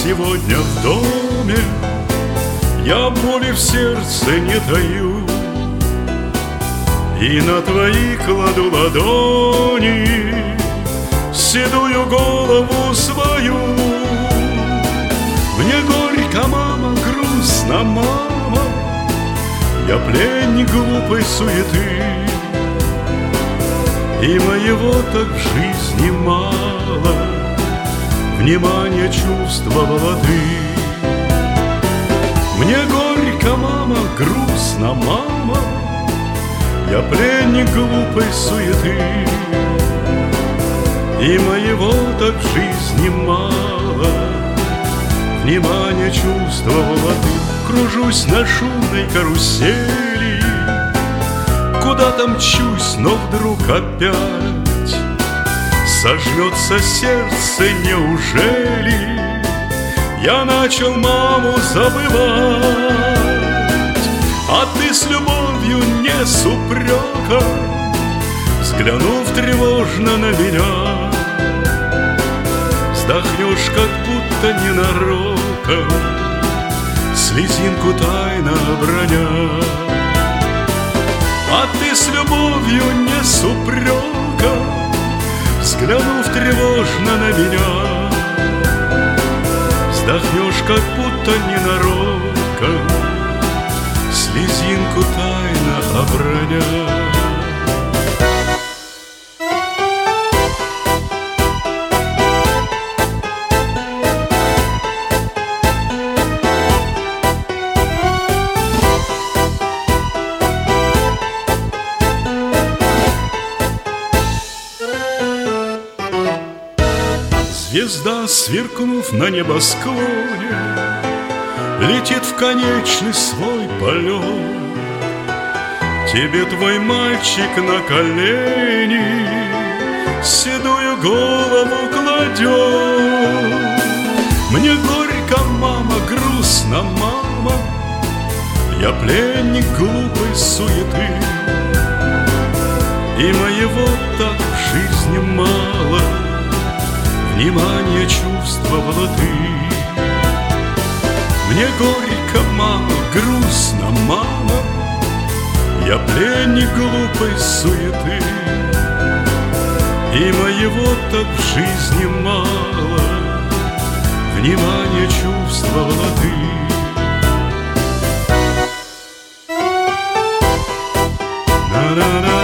сегодня в доме, я боли в сердце не таю, и на твои кладу ладони седую голову свою. Мне горько, мама, грустно, мама, я пленник глупой суеты, и моего так в жизни мало, внимание чувствовала ты. Мне горько, мама, грустно, мама, я пленник глупой суеты, и моего так в жизни мало, внимание чувствовала ты. Кружусь на шумной карусели, куда-то мчусь, но вдруг опять сожмется сердце, неужели я начал маму забывать? А ты с любовью не с упреком, взглянув тревожно на меня, вздохнешь, как будто ненароком, слезинку тайно броня. А ты с любовью не с упреком, взглянув тревожно на меня, вздохнешь, как будто ненароком, слезинку тайно оброня. Звезда, сверкнув на небосклоне, летит в конечный свой полет. Тебе твой мальчик на колени седую голову кладет. Мне горько, мама, грустно, мама, я пленник глупой суеты, и моего так в жизни мало, внимание чувствовала ты. Мне горько, мама, грустно, мама, я пленник глупой суеты, и моего так в жизни мало, внимание чувствовала ты. На-на-на.